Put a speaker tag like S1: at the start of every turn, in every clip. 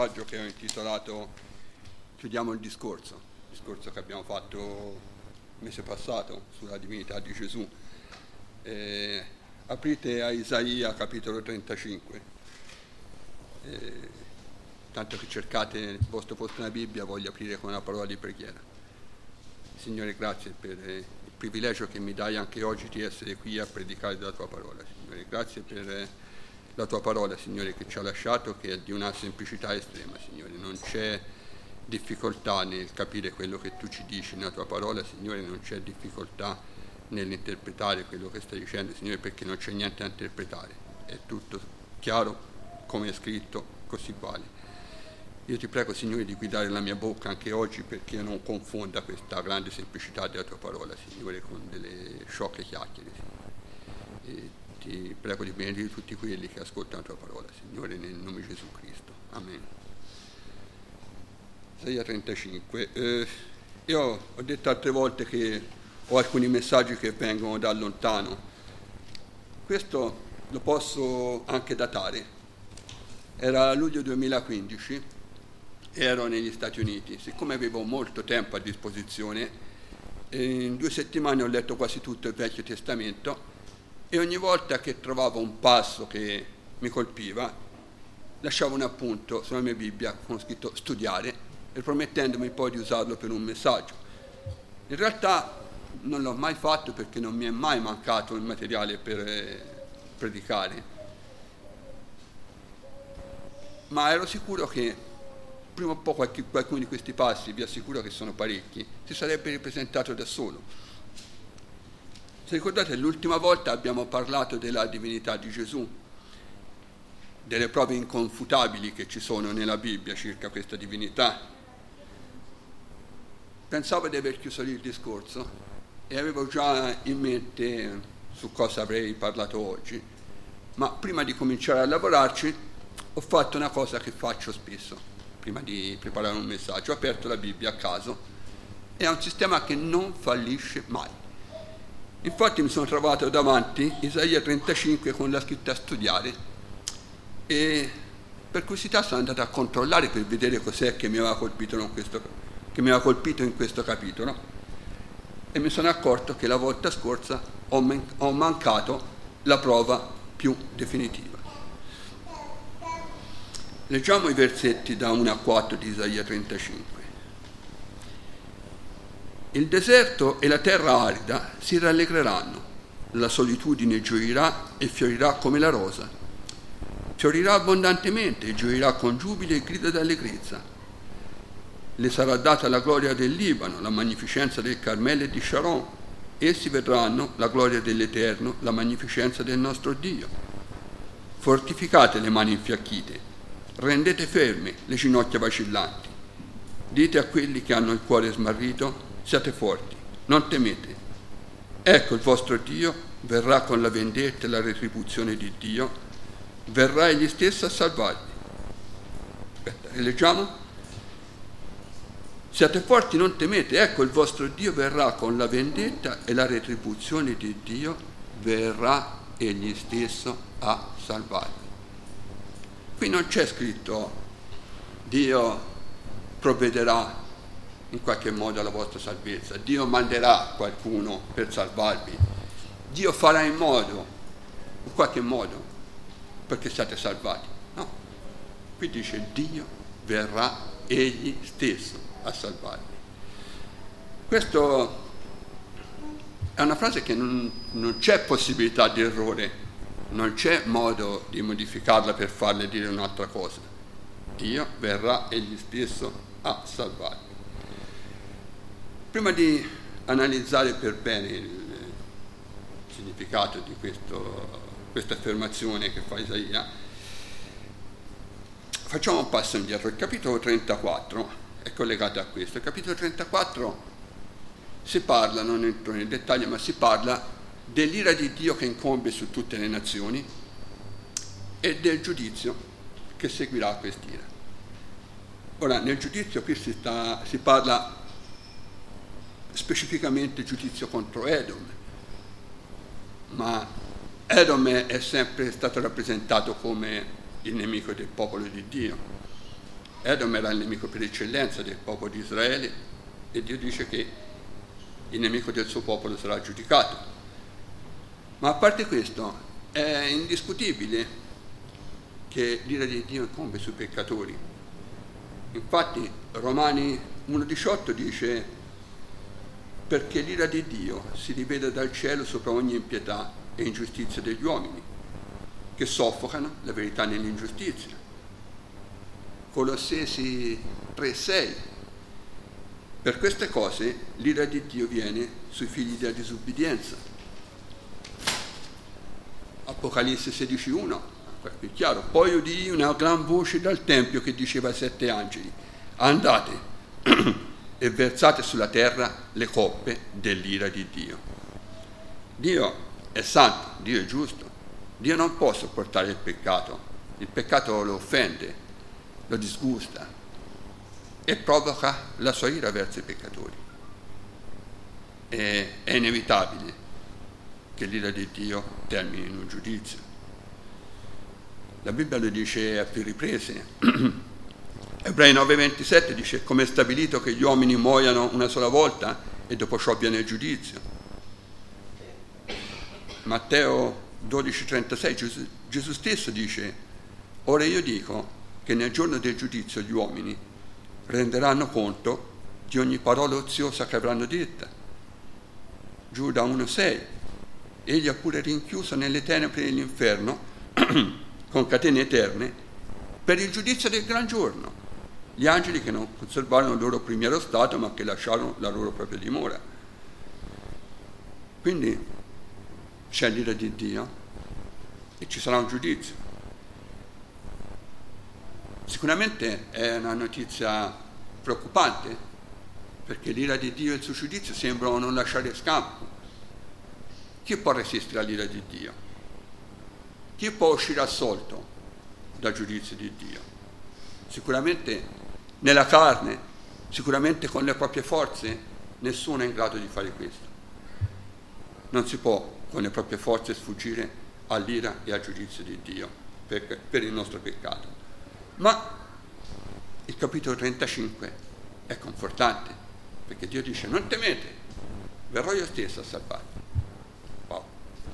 S1: Che ho intitolato Chiudiamo il discorso che abbiamo fatto il mese passato sulla divinità di Gesù. Aprite a Isaia capitolo 35, tanto che cercate nel vostro posto nella Bibbia, voglio aprire con una parola di preghiera. Signore, grazie per il privilegio che mi dai anche oggi di essere qui a predicare della tua parola. Signore, grazie per la tua parola, Signore, che ci ha lasciato, che è di una semplicità estrema, Signore. Non c'è difficoltà nel capire quello che tu ci dici nella tua parola, Signore, non c'è difficoltà nell'interpretare quello che stai dicendo, Signore, perché non c'è niente da interpretare. È tutto chiaro, come è scritto, così vale. Io ti prego, Signore, di guidare la mia bocca anche oggi perché io non confonda questa grande semplicità della tua parola, Signore, con delle sciocche chiacchiere, Signore. Ti prego di benedire tutti quelli che ascoltano la tua parola, Signore, nel nome di Gesù Cristo. Amen. Isaia 35. Io ho detto altre volte che ho alcuni messaggi che vengono da lontano. Questo lo posso anche datare. Era luglio 2015, ero negli Stati Uniti. Siccome avevo molto tempo a disposizione, in 2 settimane ho letto quasi tutto il Vecchio Testamento. E ogni volta che trovavo un passo che mi colpiva, lasciavo un appunto sulla mia Bibbia con scritto studiare e promettendomi poi di usarlo per un messaggio. In realtà non l'ho mai fatto perché non mi è mai mancato il materiale per predicare, ma ero sicuro che prima o poi qualcuno di questi passi, vi assicuro che sono parecchi, si sarebbe ripresentato da solo. Se ricordate, l'ultima volta abbiamo parlato della divinità di Gesù, delle prove inconfutabili che ci sono nella Bibbia circa questa divinità. Pensavo di aver chiuso lì il discorso e avevo già in mente su cosa avrei parlato oggi, ma prima di cominciare a lavorarci ho fatto una cosa che faccio spesso, prima di preparare un messaggio. Ho aperto la Bibbia a caso e è un sistema che non fallisce mai. Infatti mi sono trovato davanti Isaia 35 con la scritta studiare e per curiosità sono andato a controllare per vedere cos'è che mi aveva colpito in questo capitolo e mi sono accorto che la volta scorsa ho mancato la prova più definitiva. Leggiamo i versetti da 1 a 4 di Isaia 35. Il deserto e la terra arida si rallegreranno, la solitudine gioirà e fiorirà come la rosa. Fiorirà abbondantemente e gioirà con giubilo e grida d'allegrezza. Le sarà data la gloria del Libano, la magnificenza del Carmelo e di Sharon. Essi vedranno la gloria dell'Eterno, la magnificenza del nostro Dio. Fortificate le mani infiacchite, rendete ferme le ginocchia vacillanti. Dite a quelli che hanno il cuore smarrito: siate forti, non temete. Ecco il vostro Dio verrà con la vendetta e la retribuzione di Dio, verrà egli stesso a salvarvi. Leggiamo. Siate forti, non temete. Ecco il vostro Dio verrà con la vendetta e la retribuzione di Dio, verrà egli stesso a salvarvi. Qui non c'è scritto Dio provvederà in qualche modo alla vostra salvezza, Dio manderà qualcuno per salvarvi, Dio farà in qualche modo, perché siate salvati. No, qui dice Dio verrà egli stesso a salvarvi. Questo è una frase che non c'è possibilità di errore, non c'è modo di modificarla per farle dire un'altra cosa. Dio verrà egli stesso a salvarvi. Prima di analizzare per bene il significato di questa affermazione che fa Isaia, facciamo un passo indietro. Il capitolo 34 è collegato a questo. Il capitolo 34 si parla, non entro nel dettaglio, ma si parla dell'ira di Dio che incombe su tutte le nazioni e del giudizio che seguirà a quest'ira. Ora, nel giudizio qui si parla specificamente giudizio contro Edom, ma Edom è sempre stato rappresentato come il nemico del popolo di Dio. Edom era il nemico per eccellenza del popolo di Israele e Dio dice che il nemico del suo popolo sarà giudicato. Ma a parte questo, è indiscutibile che l'ira di Dio incombe sui peccatori. Infatti Romani 1,18 dice: perché l'ira di Dio si rivede dal cielo sopra ogni impietà e ingiustizia degli uomini, che soffocano la verità nell'ingiustizia. Colossesi 3,6: per queste cose l'ira di Dio viene sui figli della disubbidienza. Apocalisse 16,1, è chiaro: poi udii una gran voce dal tempio che diceva ai 7 angeli: andate e versate sulla terra le coppe dell'ira di Dio. Dio è santo, Dio è giusto, Dio non può sopportare il peccato lo offende, lo disgusta e provoca la sua ira verso i peccatori. È inevitabile che l'ira di Dio termini in un giudizio. La Bibbia lo dice a più riprese. Ebrei 9,27 dice: come è stabilito che gli uomini muoiano una sola volta e dopo ciò viene il giudizio. Matteo 12,36 Gesù stesso dice: ora io dico che nel giorno del giudizio gli uomini renderanno conto di ogni parola oziosa che avranno detta. Giuda 1,6: egli ha pure rinchiuso nelle tenebre dell'inferno con catene eterne per il giudizio del gran giorno gli angeli che non conservarono il loro primiero stato ma che lasciarono la loro propria dimora. Quindi c'è l'ira di Dio e ci sarà un giudizio. Sicuramente è una notizia preoccupante, perché l'ira di Dio e il suo giudizio sembrano non lasciare scampo. Chi può resistere all'ira di Dio? Chi può uscire assolto dal giudizio di Dio? Sicuramente nella carne, sicuramente con le proprie forze, nessuno è in grado di fare questo. Non si può con le proprie forze sfuggire all'ira e al giudizio di Dio per il nostro peccato. Ma il capitolo 35 è confortante, perché Dio dice: non temete, verrò io stesso a salvarvi. Wow.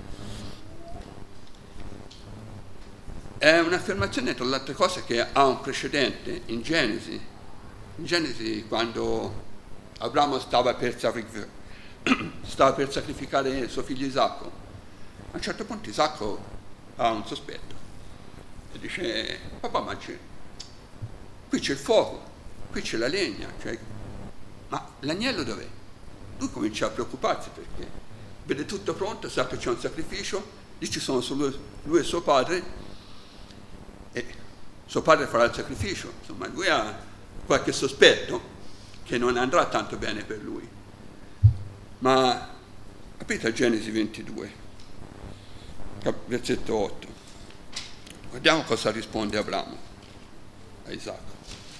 S1: È un'affermazione, tra le altre cose, che ha un precedente in Genesi. In Genesi, quando Abramo stava per sacrificare suo figlio Isacco, a un certo punto Isacco ha un sospetto e dice: papà, ma qui c'è il fuoco, qui c'è la legna, ma l'agnello dov'è? Lui comincia a preoccuparsi, perché vede tutto pronto, sa che c'è un sacrificio, lì ci sono solo lui e suo padre, e suo padre farà il sacrificio. Insomma, lui ha qualche sospetto che non andrà tanto bene per lui. Ma aprite a Genesi 22, versetto 8. Guardiamo cosa risponde Abramo a Isacco.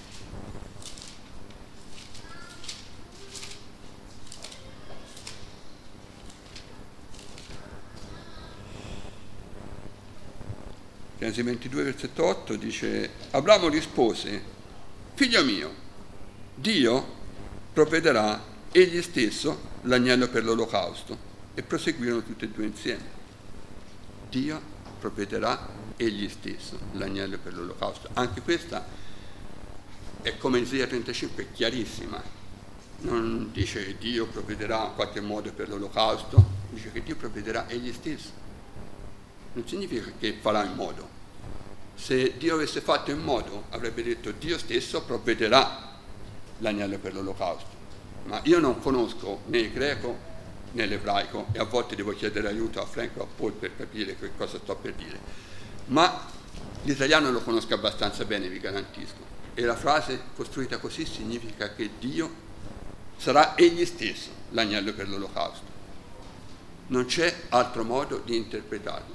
S1: Genesi 22, versetto 8 dice: Abramo rispose: figlio mio, Dio provvederà egli stesso l'agnello per l'olocausto. E proseguirono tutti e due insieme. Dio provvederà egli stesso l'agnello per l'olocausto. Anche questa è, come Isaia 35, chiarissima. Non dice che Dio provvederà in qualche modo per l'olocausto, dice che Dio provvederà egli stesso. Non significa che farà in modo. Se Dio avesse fatto in modo, avrebbe detto: Dio stesso provvederà l'agnello per l'olocausto. Ma io non conosco né il greco né l'ebraico, e a volte devo chiedere aiuto a Franco e a Paul per capire che cosa sto per dire. Ma l'italiano lo conosco abbastanza bene, vi garantisco. E la frase costruita così significa che Dio sarà egli stesso l'agnello per l'olocausto. Non c'è altro modo di interpretarla.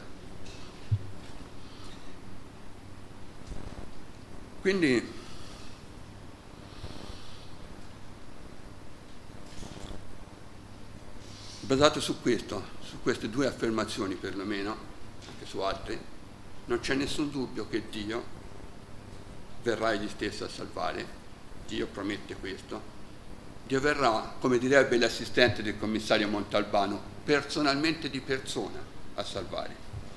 S1: Quindi basato su questo, su queste due affermazioni perlomeno, anche su altre, non c'è nessun dubbio che Dio verrà egli stesso a salvare, Dio promette questo, Dio verrà, come direbbe l'assistente del commissario Montalbano, personalmente di persona a salvare.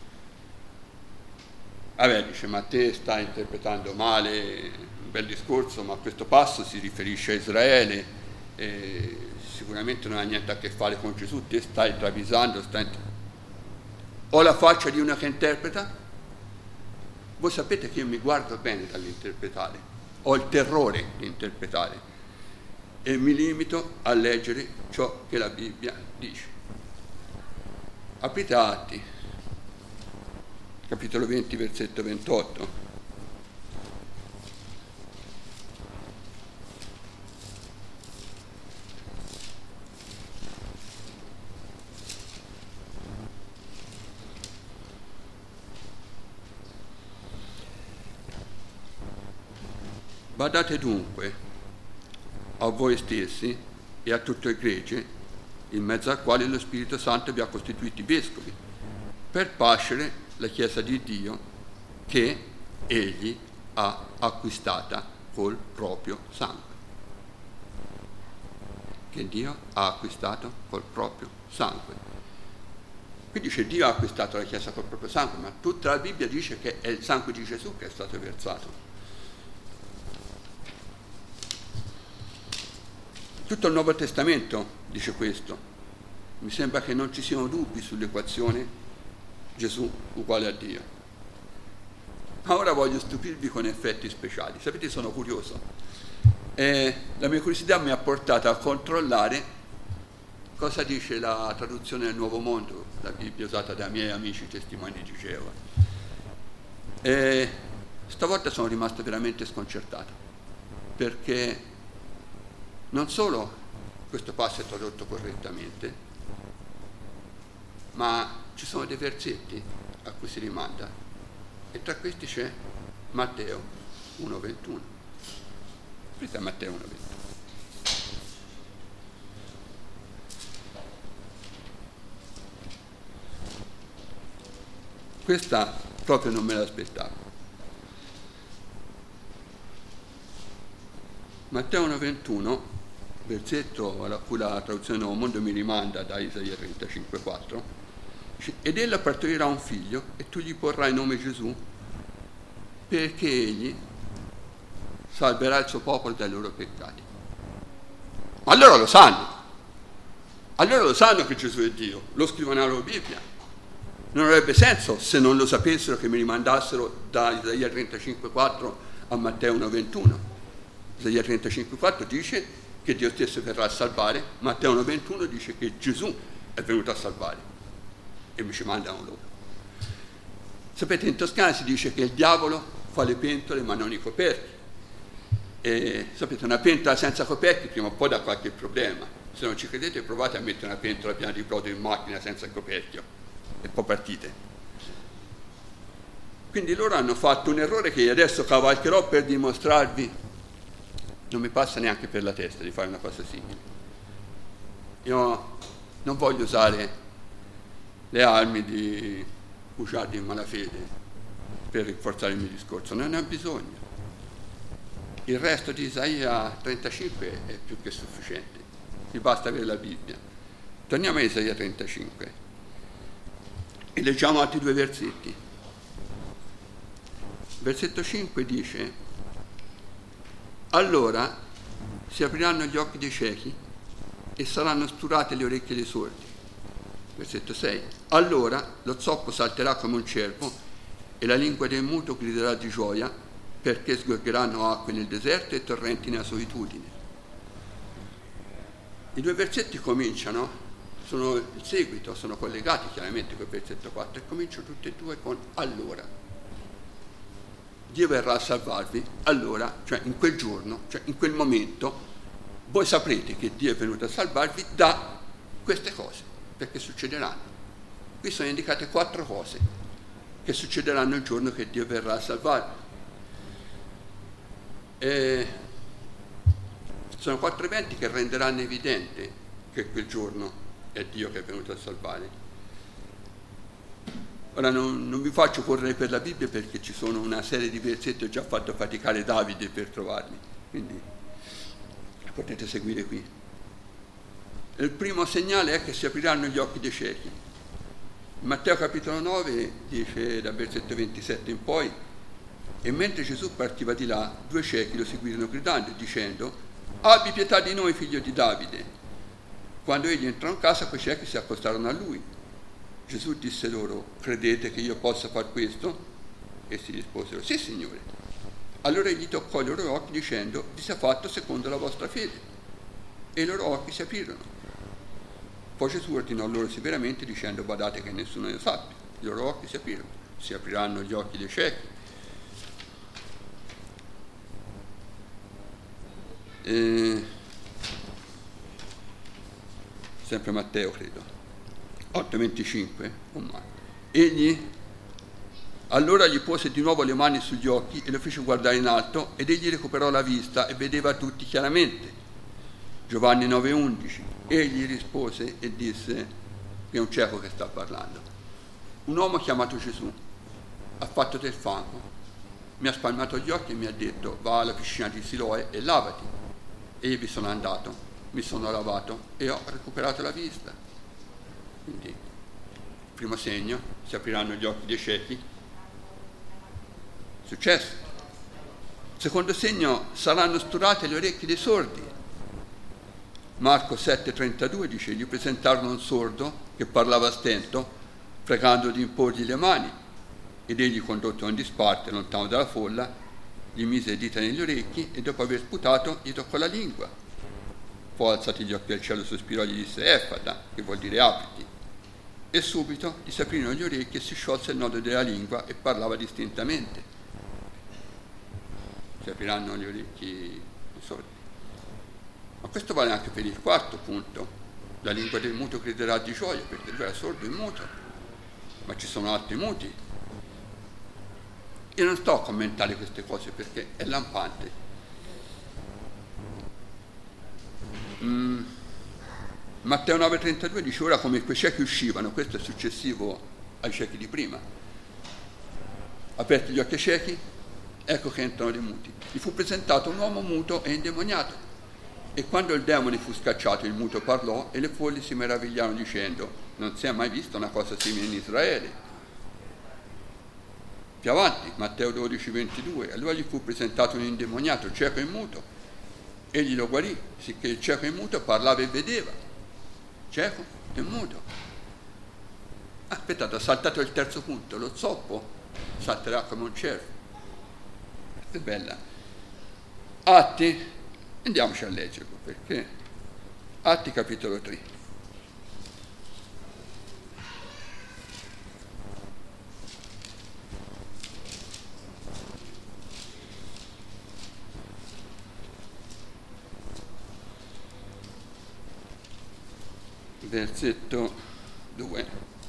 S1: Vabbè, dice, ma te stai interpretando male, un bel discorso, ma questo passo si riferisce a Israele, sicuramente non ha niente a che fare con Gesù, te stai travisando, Ho la faccia di una che interpreta? Voi sapete che io mi guardo bene dall'interpretare, ho il terrore di interpretare e mi limito a leggere ciò che la Bibbia dice. Aprite Atti, capitolo 20, versetto 28. Badate dunque a voi stessi e a tutto il gregge, in mezzo al quale lo Spirito Santo vi ha costituiti vescovi, per pascere la Chiesa di Dio che Egli ha acquistata col proprio sangue. Che Dio ha acquistato col proprio sangue. Qui dice Dio ha acquistato la Chiesa col proprio sangue, ma tutta la Bibbia dice che è il sangue di Gesù che è stato versato. Tutto il Nuovo Testamento dice questo. Mi sembra che non ci siano dubbi sull'equazione Gesù uguale a Dio. Ma ora voglio stupirvi con effetti speciali. Sapete, sono curioso. La mia curiosità mi ha portato a controllare cosa dice la traduzione del Nuovo Mondo, la Bibbia usata dai miei amici testimoni di Geova. Stavolta sono rimasto veramente sconcertato, perché non solo questo passo è tradotto correttamente, ma ci sono dei versetti a cui si rimanda, e tra questi c'è Matteo 1,21. Aprite a Matteo 1,21. Questa proprio non me l'aspettavo. Matteo 1,21, versetto a cui la traduzione Nuovo Mondo mi rimanda da Isaia 35,4, ed ella partorirà un figlio e tu gli porrai nome Gesù, perché egli salverà il suo popolo dai loro peccati. Ma allora lo sanno che Gesù è Dio, lo scrivono nella loro Bibbia. Non avrebbe senso se non lo sapessero che mi rimandassero da Isaia 35,4 a Matteo 1,21. Isaia 35,4 dice che Dio stesso verrà a salvare, Matteo 1,21 dice che Gesù è venuto a salvare, e mi ci mandano loro. Sapete, in Toscana si dice che il diavolo fa le pentole ma non i coperchi, e sapete, una pentola senza coperchi prima o poi dà qualche problema. Se non ci credete, provate a mettere una pentola piena di brodo in macchina senza il coperchio e poi partite. Quindi loro hanno fatto un errore che adesso cavalcherò per dimostrarvi. Non mi passa neanche per la testa di fare una cosa simile. Io non voglio usare le armi di bugiardi in malafede per rinforzare il mio discorso, non ne ho bisogno. Il resto di Isaia 35 è più che sufficiente, mi basta avere la Bibbia. Torniamo a Isaia 35 e leggiamo altri due versetti. Versetto 5 dice: allora si apriranno gli occhi dei ciechi e saranno sturate le orecchie dei sordi. Versetto 6. Allora lo zoppo salterà come un cervo e la lingua del muto griderà di gioia, perché sgorgeranno acque nel deserto e torrenti nella solitudine. I due versetti cominciano, sono il seguito, sono collegati chiaramente col versetto 4, e cominciano tutti e due con allora. Dio verrà a salvarvi, allora, cioè in quel giorno, cioè in quel momento, voi saprete che Dio è venuto a salvarvi da queste cose, perché succederanno. Qui sono indicate 4 cose che succederanno il giorno che Dio verrà a salvarvi. Sono 4 eventi che renderanno evidente che quel giorno è Dio che è venuto a salvare. Ora non vi faccio correre per la Bibbia perché ci sono una serie di versetti, ho già fatto faticare Davide per trovarli, quindi potete seguire qui. Il primo segnale è che si apriranno gli occhi dei ciechi. In Matteo capitolo 9 dice dal versetto 27 in poi: e mentre Gesù partiva di là, 2 ciechi lo seguirono gridando e dicendo: abbi pietà di noi, figlio di Davide. Quando egli entrò in casa, quei ciechi si accostarono a lui. Gesù disse loro: credete che io possa far questo? Essi risposero: sì, Signore. Allora egli toccò i loro occhi dicendo: vi sia fatto secondo la vostra fede. E i loro occhi si aprirono. Poi Gesù ordinò loro severamente dicendo: badate che nessuno ne sappia. I loro occhi si aprirono. Si apriranno gli occhi dei ciechi. Sempre Matteo, credo. 8,25. Egli allora gli pose di nuovo le mani sugli occhi e lo fece guardare in alto, ed egli recuperò la vista e vedeva tutti chiaramente. Giovanni 9,11. Egli rispose e disse, è un cieco che sta parlando: un uomo chiamato Gesù ha fatto del fango, mi ha spalmato gli occhi e mi ha detto: va alla piscina di Siloe e lavati. E io vi sono andato, mi sono lavato e ho recuperato la vista. Quindi, primo segno, si apriranno gli occhi dei ciechi. Successo. Secondo segno, saranno sturate le orecchie dei sordi. Marco 7,32 dice: gli presentarono un sordo che parlava a stento, pregando di imporgli le mani, ed egli, condotto in disparte lontano dalla folla, gli mise le dita negli orecchi e dopo aver sputato gli toccò la lingua. Poi, alzati gli occhi al cielo, sospirò e gli disse: Effata, che vuol dire apriti. E subito gli si aprirono gli orecchi e si sciolse il nodo della lingua e parlava distintamente. Si apriranno gli orecchi ai sordi. Ma questo vale anche per il quarto punto: la lingua del muto griderà di gioia, perché lui era sordo e muto, ma ci sono altri muti. Io non sto a commentare queste cose perché è lampante. Matteo 9,32 dice: ora come quei ciechi uscivano, questo è successivo ai ciechi di prima, aperti gli occhi ai ciechi, ecco che entrano dei muti. Gli fu presentato un uomo muto e indemoniato, e quando il demone fu scacciato, il muto parlò e le folli si meravigliarono dicendo: non si è mai vista una cosa simile in Israele. Più avanti, Matteo 12,22, allora gli fu presentato un indemoniato, cieco e muto. Egli lo guarì, sicché il cieco e muto parlava e vedeva. Cieco e muto. Aspettate, ho saltato il terzo punto: lo zoppo salterà come un cervo. Questa è bella. Atti, andiamoci a leggerlo, perché Atti capitolo 3. Versetto 2.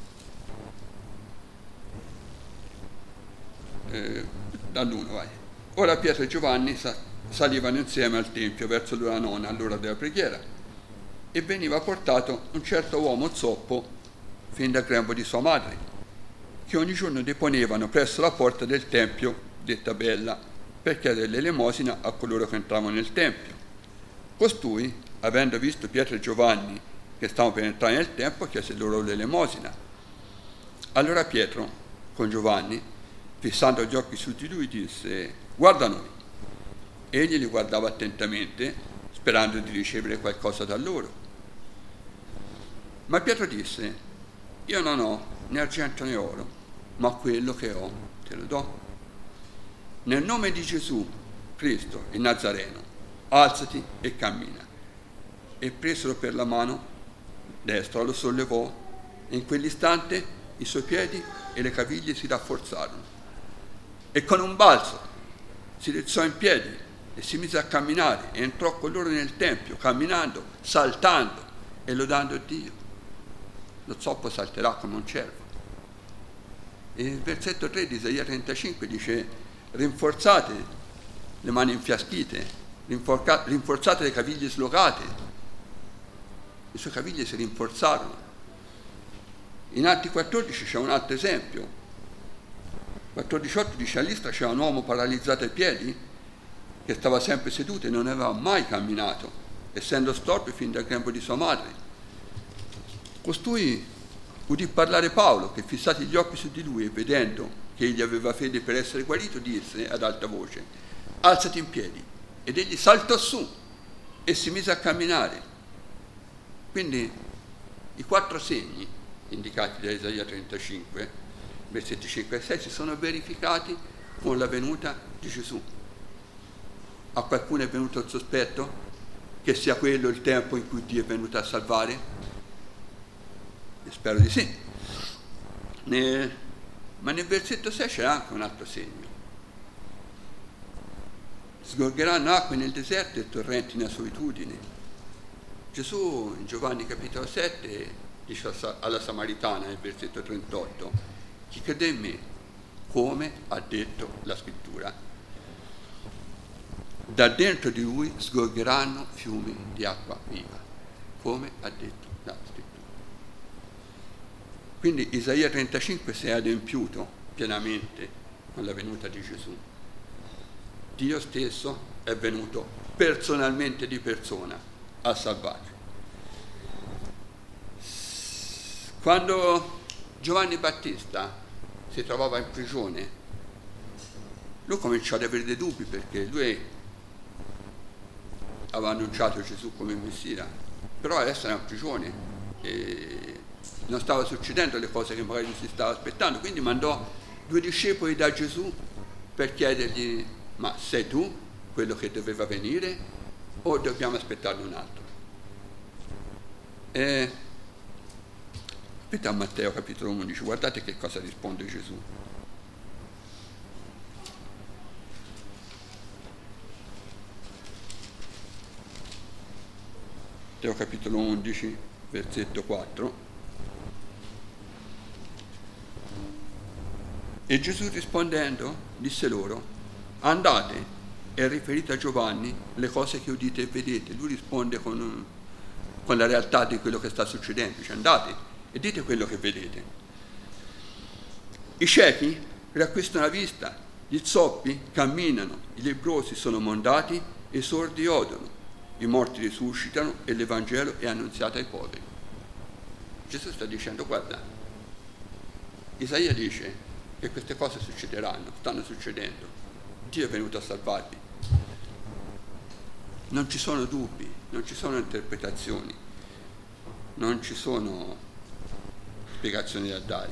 S1: Dall'1 vai. Ora Pietro e Giovanni salivano insieme al Tempio verso l'ora nona, all'ora della preghiera, e veniva portato un certo uomo zoppo fin dal grembo di sua madre, che ogni giorno deponevano presso la porta del Tempio, detta Bella, per chiedere l'elemosina a coloro che entravano nel Tempio. Costui, avendo visto Pietro e Giovanni che stavano per entrare nel Tempio, chiese loro l'elemosina. Allora Pietro, con Giovanni, fissando gli occhi su di lui, disse: guarda noi. Egli li guardava attentamente, sperando di ricevere qualcosa da loro. Ma Pietro disse: io non ho né argento né oro, ma quello che ho te lo do. Nel nome di Gesù Cristo, il Nazareno, alzati e cammina. E presero per la mano destra, lo sollevò, e in quell'istante i suoi piedi e le caviglie si rafforzarono. E con un balzo si rizzò in piedi e si mise a camminare e entrò con loro nel Tempio, camminando, saltando e lodando Dio. Lo zoppo salterà come un cervo. E il versetto 3 di Isaia 35 dice: rinforzate le mani infiaschite, rinforzate le caviglie slogate. Le sue caviglie si rinforzarono. In Atti 14 c'è un altro esempio. 14,8 dice: a Listra c'era un uomo paralizzato ai piedi che stava sempre seduto e non aveva mai camminato, essendo storpio fin dal grembo di sua madre. Costui udì parlare Paolo, che fissati gli occhi su di lui e vedendo che egli aveva fede per essere guarito, disse ad alta voce: alzati in piedi. Ed egli saltò su e si mise a camminare. Quindi i 4 segni indicati da Isaia 35, versetti 5 e 6, si sono verificati con la venuta di Gesù. A qualcuno è venuto il sospetto che sia quello il tempo in cui Dio è venuto a salvare? Io spero di sì. Ma nel versetto 6 c'è anche un altro segno. Sgorgeranno acque nel deserto e torrenti nella solitudine. Gesù in Giovanni capitolo 7 dice alla Samaritana nel versetto 38: chi crede in me, come ha detto la scrittura, da dentro di lui sgorgeranno fiumi di acqua viva, come ha detto la scrittura. Quindi Isaia 35 si è adempiuto pienamente con la venuta di Gesù. Dio stesso è venuto personalmente di persona a salvarci. Quando Giovanni Battista si trovava in prigione, lui cominciò ad avere dei dubbi, perché lui aveva annunciato Gesù come Messia, però adesso era in prigione e non stava succedendo le cose che magari lui si stava aspettando, quindi mandò 2 discepoli da Gesù per chiedergli: ma sei tu quello che doveva venire o dobbiamo aspettarne un altro? Aspetta, a Matteo capitolo 11, guardate che cosa risponde Gesù. Matteo capitolo 11, versetto 4. E Gesù rispondendo disse loro: andate e riferite a Giovanni le cose che udite e vedete. Lui risponde con la realtà di quello che sta succedendo, cioè andate e dite quello che vedete. I ciechi riacquistano la vista, gli zoppi camminano, i lebbrosi sono mondati e i sordi odono, i morti risuscitano e l'Evangelo è annunziato ai poveri. Gesù sta dicendo: guarda, Isaia dice che queste cose succederanno, stanno succedendo, Dio è venuto a salvarvi. Non ci sono dubbi, non ci sono interpretazioni, non ci sono spiegazioni da dare.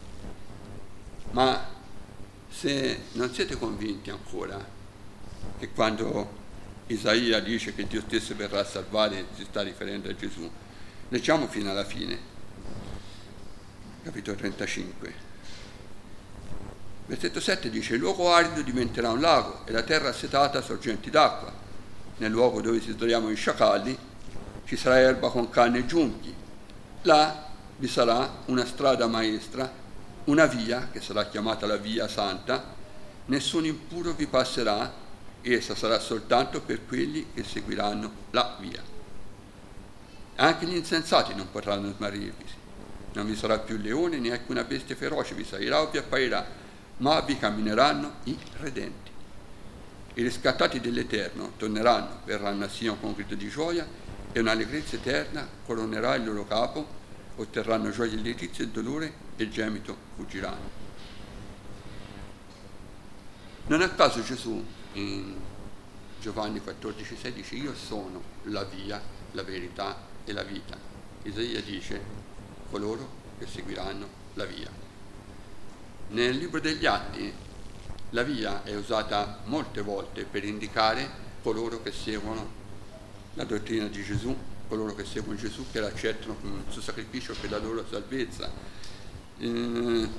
S1: Ma se non siete convinti ancora che quando Isaia dice che Dio stesso verrà a salvare si sta riferendo a Gesù, leggiamo fino alla fine, capitolo 35. Versetto 7 dice: il luogo arido diventerà un lago e la terra assetata sorgenti d'acqua. Nel luogo dove si sdraiavano i sciacalli ci sarà erba con canne e giunchi. Là vi sarà una strada maestra, una via che sarà chiamata la via santa. Nessun impuro vi passerà, essa sarà soltanto per quelli che seguiranno la via. Anche gli insensati non potranno smarrirvi. Non vi sarà più leone né alcuna bestia feroce vi salirà o vi apparirà, ma vi cammineranno i redenti. I riscattati dell'Eterno torneranno, verranno a Sion con grido di gioia e un'allegrezza eterna coronerà il loro capo, otterranno gioia e letizia, il dolore e il gemito fuggiranno. Non a caso Gesù in Giovanni 14,6 dice: io sono la via, la verità e la vita. Isaia dice: coloro che seguiranno la via. Nel libro degli Atti la via è usata molte volte per indicare coloro che seguono la dottrina di Gesù, coloro che seguono Gesù, che l'accettano come il suo sacrificio per la loro salvezza. In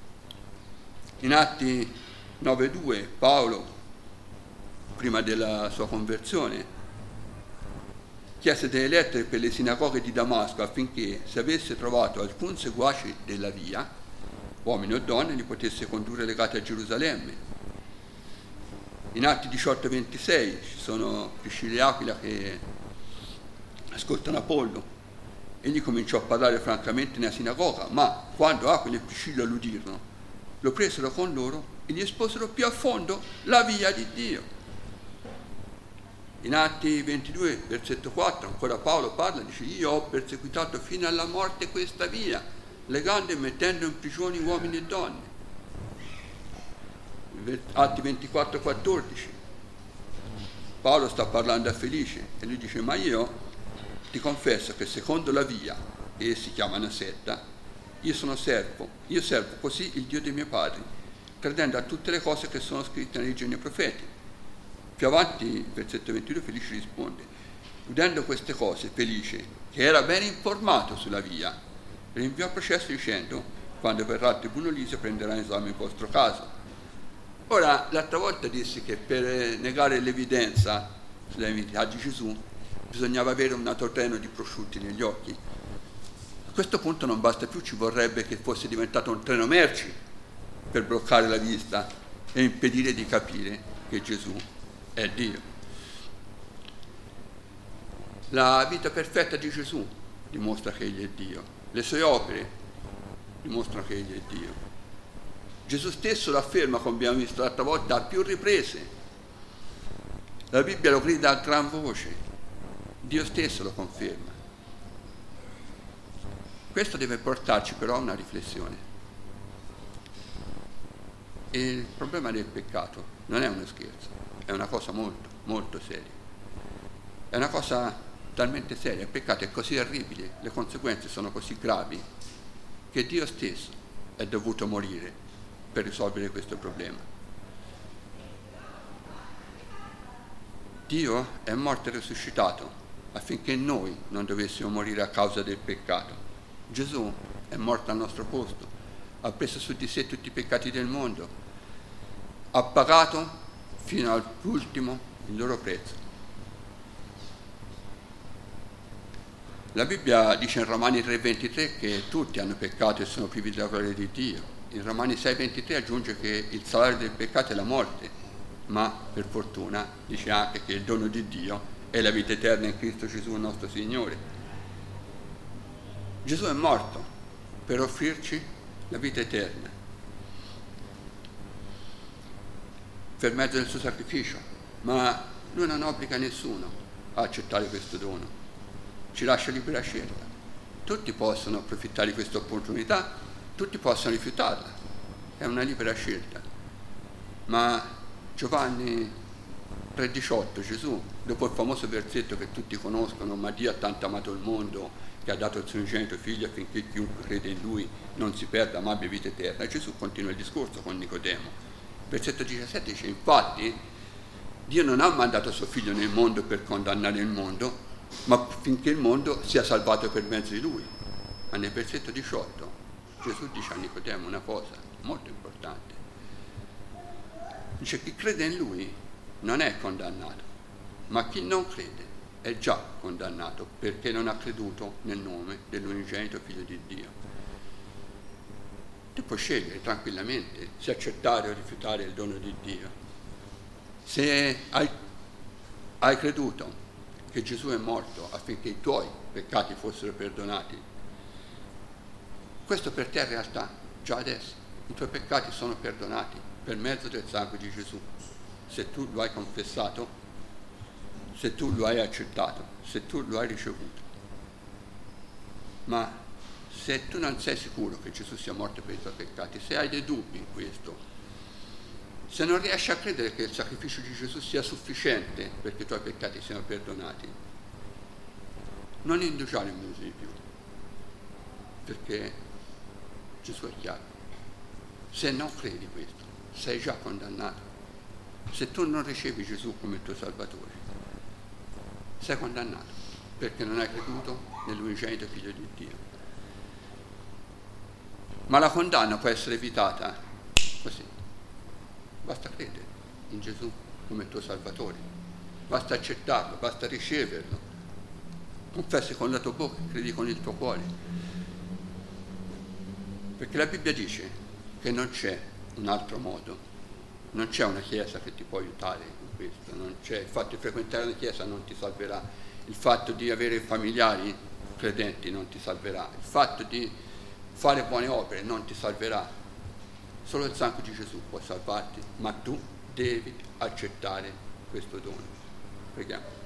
S1: Atti 9,2 Paolo, prima della sua conversione, chiese delle lettere per le sinagoghe di Damasco affinché, se avesse trovato alcun seguace della via, uomini o donne, li potesse condurre legati a Gerusalemme. In Atti 18,26 ci sono Priscilla e Aquila che ascoltano Apollo egli cominciò a parlare francamente nella sinagoga, ma quando Aquila e Priscilla l'udirono, lo presero con loro e gli esposero più a fondo la via di Dio. In Atti 22, versetto 4, ancora Paolo parla, dice: io ho perseguitato fino alla morte questa via, legando e mettendo in prigione uomini e donne. Atti 24, 14, Paolo sta parlando a Felice e lui dice: ma io ti confesso che secondo la via, e si chiama una setta, io servo così il Dio dei miei padri, credendo a tutte le cose che sono scritte nei leggi e nei profeti. Più avanti, versetto 22, Felice risponde: udendo queste cose, Felice, che era ben informato sulla via, rinviò a processo dicendo: quando verrà il tribuno Lisio prenderà in esame il vostro caso. Ora, l'altra volta dissi che per negare l'evidenza sulla divinità di Gesù bisognava avere un altro treno di prosciutti negli occhi. A questo punto non basta più, ci vorrebbe che fosse diventato un treno merci per bloccare la vista e impedire di capire che Gesù è Dio. La vita perfetta di Gesù dimostra che Egli è Dio. Le sue opere dimostrano che Egli è Dio. Gesù stesso lo afferma, come abbiamo visto l'altra volta, a più riprese. La Bibbia lo grida a gran voce. Dio stesso lo conferma. Questo deve portarci però a una riflessione. E il problema del peccato non è uno scherzo, è una cosa molto, molto seria. È una cosa talmente seria, il peccato è così orribile, le conseguenze sono così gravi, che Dio stesso è dovuto morire per risolvere questo problema. Dio è morto e risuscitato affinché noi non dovessimo morire a causa del peccato. Gesù è morto al nostro posto, ha preso su di sé tutti i peccati del mondo, ha pagato fino all'ultimo il loro prezzo. La Bibbia dice in Romani 3,23 che tutti hanno peccato e sono privi della gloria di Dio. In Romani 6,23 aggiunge che il salario del peccato è la morte, ma per fortuna dice anche che il dono di Dio è la vita eterna in Cristo Gesù il nostro Signore. Gesù è morto per offrirci la vita eterna per mezzo del suo sacrificio, ma lui non obbliga nessuno a accettare questo dono, ci lascia libera scelta. Tutti possono approfittare di questa opportunità, tutti possono rifiutarla, è una libera scelta. Ma Giovanni 3,18, Gesù, dopo il famoso versetto che tutti conoscono: ma Dio ha tanto amato il mondo che ha dato il suo unigenito figlio affinché chiunque crede in lui non si perda ma abbia vita eterna. E Gesù continua il discorso con Nicodemo. Versetto 17 dice: infatti Dio non ha mandato suo figlio nel mondo per condannare il mondo, ma affinché il mondo sia salvato per mezzo di lui. Ma nel versetto 18 Gesù dice a Nicodemo una cosa molto importante. Dice: chi crede in lui non è condannato, ma chi non crede è già condannato perché non ha creduto nel nome dell'unigenito figlio di Dio. Tu puoi scegliere tranquillamente se accettare o rifiutare il dono di Dio. Se hai creduto che Gesù è morto affinché i tuoi peccati fossero perdonati, questo per te è realtà già adesso. I tuoi peccati sono perdonati per mezzo del sangue di Gesù. Se tu lo hai confessato, se tu lo hai accettato, se tu lo hai ricevuto. Ma se tu non sei sicuro che Gesù sia morto per i tuoi peccati, se hai dei dubbi in questo, se non riesci a credere che il sacrificio di Gesù sia sufficiente perché i tuoi peccati siano perdonati, non indugiare il muso di più, perché Gesù è chiaro. Se non credi questo, sei già condannato. Se tu non ricevi Gesù come il tuo Salvatore, sei condannato perché non hai creduto nell'unigenito figlio di Dio. Ma la condanna può essere evitata così. Basta credere in Gesù come il tuo Salvatore, basta accettarlo, basta riceverlo. Confessi con la tua bocca, credi con il tuo cuore. Perché la Bibbia dice che non c'è un altro modo. Non c'è una chiesa che ti può aiutare in questo, non c'è. Infatti frequentare una chiesa non ti salverà. Il fatto di avere familiari credenti non ti salverà. Il fatto di fare buone opere non ti salverà. Solo il sangue di Gesù può salvarti, ma tu devi accettare questo dono. Preghiamo.